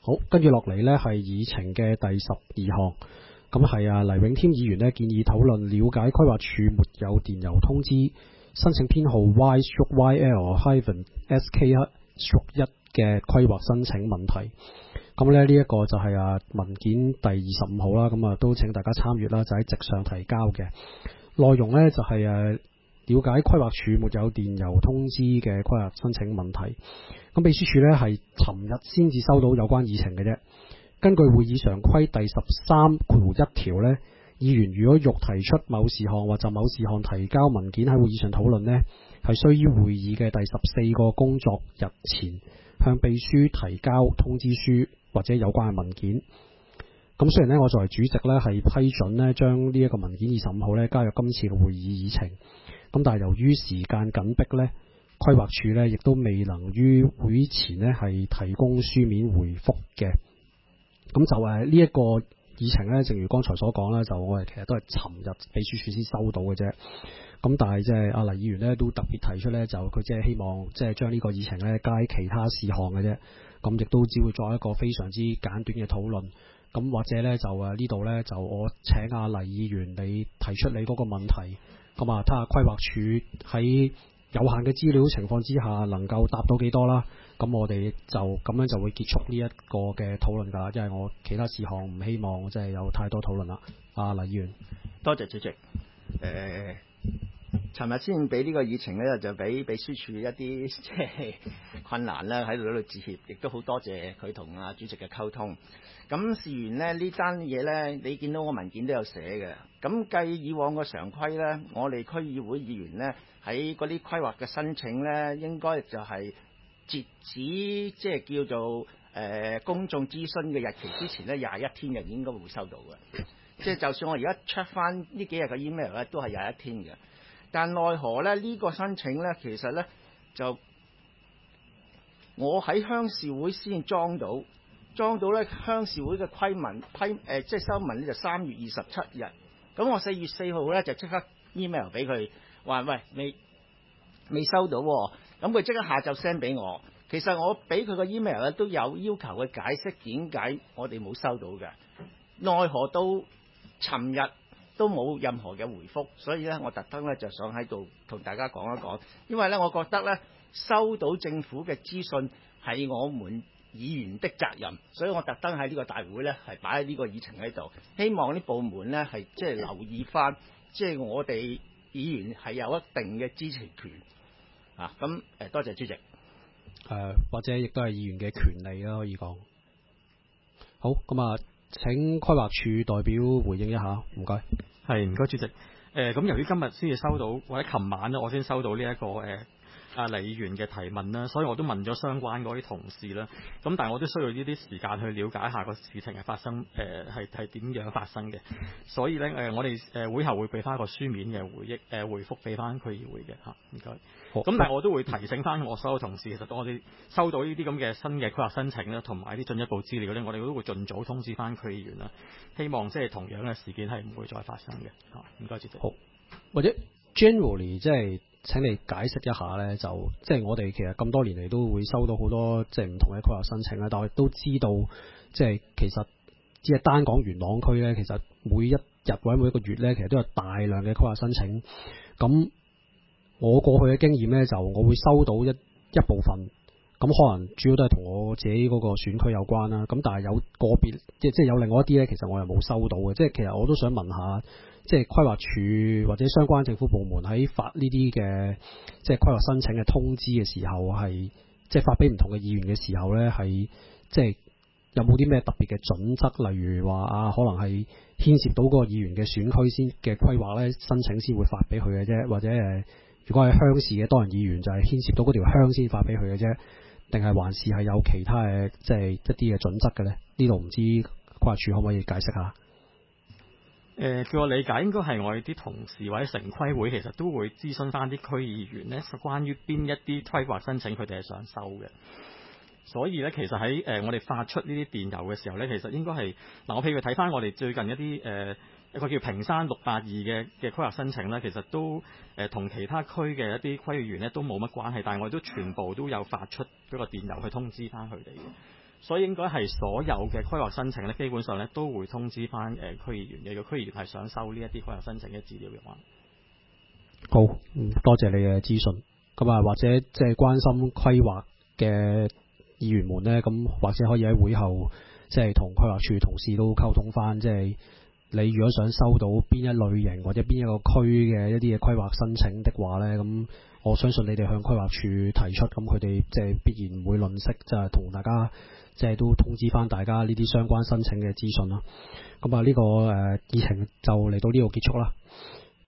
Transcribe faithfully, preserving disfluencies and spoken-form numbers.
好，跟住落嚟呢係議程嘅第十二項，咁係啊黎永添議員呢建議討論了解規劃署沒有電郵通知申請編號 Y Y L S K 一嘅規劃申請問題。咁咧呢一個就係啊文件第二十五號啦，咁啊都請大家參閱啦，就喺席上提交嘅內容呢，就係誒。了解規劃署沒有電郵通知嘅規劃申請問題，咁秘書處呢係尋日先至收到有關議程嘅啫。根據會議常規第十三條一條呢，議員如果欲提出某事項或就某事項提交文件喺會議上討論呢，係需於會議嘅第十四個工作日前向秘書提交通知書或者有關嘅文件。咁雖然呢，我作為主席呢係批准呢將呢一個文件二十五號呢加入今次嘅會議議程。咁但係由於時間緊迫呢，規劃署呢亦都未能於會前呢係提供書面回覆嘅。咁就誒呢一個議程呢，正如剛才所講啦，就我哋其實都係尋日秘書處先收到嘅啫。咁但係即係阿黎議員呢都特別提出呢，就佢即係希望即係將呢個議程呢加其他事項嘅啫。咁亦都只會作一個非常之簡短嘅討論。咁或者呢，就誒呢度呢，就我請阿黎議員你提出你嗰個問題。咁啊，睇下規劃署喺有限嘅資料情況之下，能夠答到幾多啦？咁我哋就咁樣就會結束呢一個嘅討論㗎啦，因為我其他事項唔希望即係有太多討論啦。啊，黎議員， 多謝主席。誒、呃，尋日先俾呢個議程咧，就俾秘書處一啲即係困難啦，喺度喺度致歉，亦都好多謝佢同阿主席嘅溝通。咁事緣呢呢單嘢呢，你見到我文件都有寫嘅。咁計以往個常規呢，我哋區議會議員呢，喺嗰啲規劃嘅申請呢，應該就係截止即係叫做誒、呃、公眾諮詢嘅日期之前呢，廿一天就應該會收到嘅。即係就算我而家 check 翻呢幾日嘅 email 呢，都係廿一天嘅。但奈何呢，呢、呢個申請呢，其實呢，就我喺鄉事會先裝到。裝到咧鄉事會嘅規文批誒、呃，即係收文咧就三月二十七日。咁我四月四號咧就即刻 email 俾佢，話喂未未收到喎、哦。咁佢即刻下晝 send 俾我。其實我俾佢個 email 咧都有要求佢解釋點解我哋冇收到嘅。奈何到尋日都冇任何嘅回覆，所以咧我特登咧就想喺度同大家講一講，因為咧我覺得咧收到政府嘅資訊係我們議員的責任，所以我特登喺呢個大會呢係擺喺呢個議程喺度，希望啲部門呢係即係留意翻，即係我哋議員係有一定嘅知情權啊。咁誒，多謝主席。誒、 呃，或者亦都係議員嘅權利啦，可以講。好，咁啊，請規劃署代表回應一下，唔該。 係，唔該主席。誒、呃，咁由於今日先至收到，或者琴晚咧，我先收到呢、這、一個誒。呃阿黎議員嘅提問啦，所以我都問咗相關嗰啲同事啦。咁但係我都需要呢啲時間去了解一下個事情嘅發生，誒係係點樣發生嘅。所以咧誒、呃，我哋誒會後會俾翻一個書面嘅回憶誒、呃、回覆俾翻區議會嘅嚇，唔該。好。咁但係我都會提醒翻我所有同事，其實我哋收到呢啲咁嘅新嘅規劃申請咧，同埋啲進一步資料咧，我哋都會盡早通知翻區議員啦。希望即係同樣嘅事件係唔會再發生嘅嚇。唔該，主席。 好。或者 generally 即係。請你解釋一下呢，就即係我哋其實咁多年嚟都會收到好多即係唔同嘅規劃申請啦，但係我亦都知道即係其實只係單講元朗區呢，其實每一日或者每一個月呢，其實都有大量嘅規劃申請。咁我過去嘅經驗呢，就我會收到一一部分，咁可能主要都係同我自己嗰個選區有關啦。咁但係有個別即係即係有另外一啲呢，其實我又冇收到嘅。即係其實我都想問下。即係規劃署或者相關政府部門喺發呢啲嘅即係規劃申請嘅通知嘅時候，係即係發俾唔同嘅議員嘅時候呢，係即係有冇啲咩特別嘅準則？例如話啊，可能係牽涉到嗰個議員嘅選區先嘅規劃呢，申請先會發俾佢嘅啫，或者誒，如果係鄉事嘅當然議員就係牽涉到嗰條鄉先發俾佢嘅啫，定係還是係有其他嘅即係一啲嘅準則嘅呢？呢度唔知規劃署可唔可以解釋下？ 誒、呃，據我理解，應該係我哋啲同事或者城規會其實都會諮詢翻啲區議員呢，關於邊一啲規劃申請佢哋係想收嘅。所以咧，其實喺誒、呃、我哋發出呢啲電郵嘅時候咧，其實應該係嗱，我譬如睇翻我哋最近一啲誒、呃、一個叫屏山六八二嘅嘅規劃申請咧，其實都誒同、呃、其他區嘅一啲區議員咧都冇乜關係，但係我哋都全部都有發出嗰個電郵去通知翻佢哋嘅。 所以應該係所有嘅規劃申請咧，基本上咧都會通知翻誒區議員嘅。如果區議員係想收呢一啲規劃申請嘅資料嘅話， 好，嗯，多謝你嘅資訊。咁啊，或者即係關心規劃嘅議員們呢，咁或者可以喺會後即係同規劃處同事都溝通翻，即係你如果想收到邊一類型或者邊一個區嘅一啲嘅規劃申請的話呢，咁我相信你哋向規劃處提出，咁佢哋即係必然唔會吝嗇，就係同大家即係都通知翻大家呢啲相關申請嘅資訊啦。咁啊，呢個誒議程就嚟到呢度結束啦。